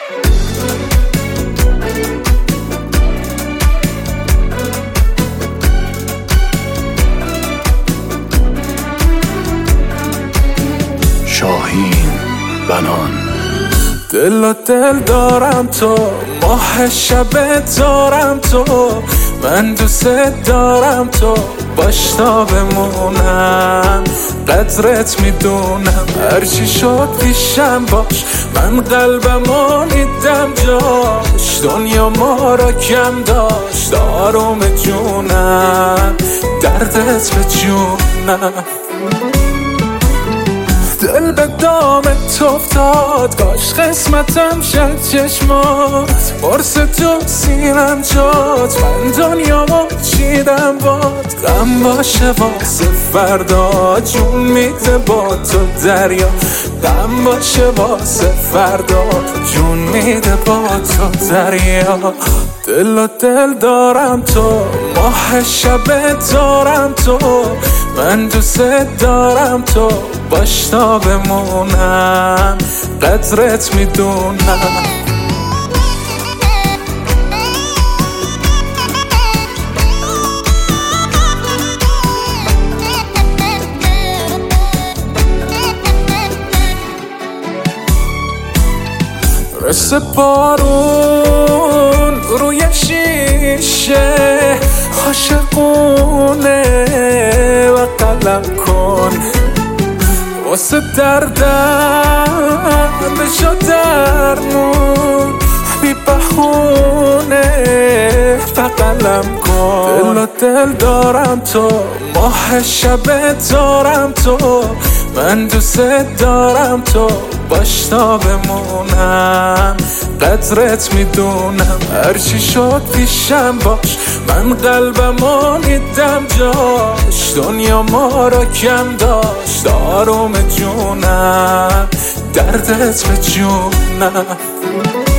شاهین بنان. دل و دل دارم تو، ماه شب دارم تو، من دوست دارم تو، باش تا بمونم، قدرت میدونم، هرچی شد پیشم باش، من قلبمو میدم جاش، دنیا ما را کم داشت، آروم جونم، دردت به جونم. دل به دامت افتاد، کاش قسمتم شد چشمات، برس تو سینم جات، من دنیامو چیدم باد، غم باشه واسه فردا، جون میده با تو دریا، غم باشه واسه فردا، جون میده با تو دریا. دل و دل دارم تو، ماه شب دارم تو، من دوست دارم تو، باش تا بمونم، قدرت میدونم. رسه بارون روی شیشه، عاشقونه و قلم کن، واسه دردم بشو درمون، بی بهونه و قلم کن. دل و دل دارم تو، ماه شب دارم تو، من دوست دارم تو، باش تا بمونم، قدرت میدونم، هرچی شد پیشم باش، من قلبمو میدم جاش، دنیا ما را کم داشت، آروم جونم، دردت به جونم.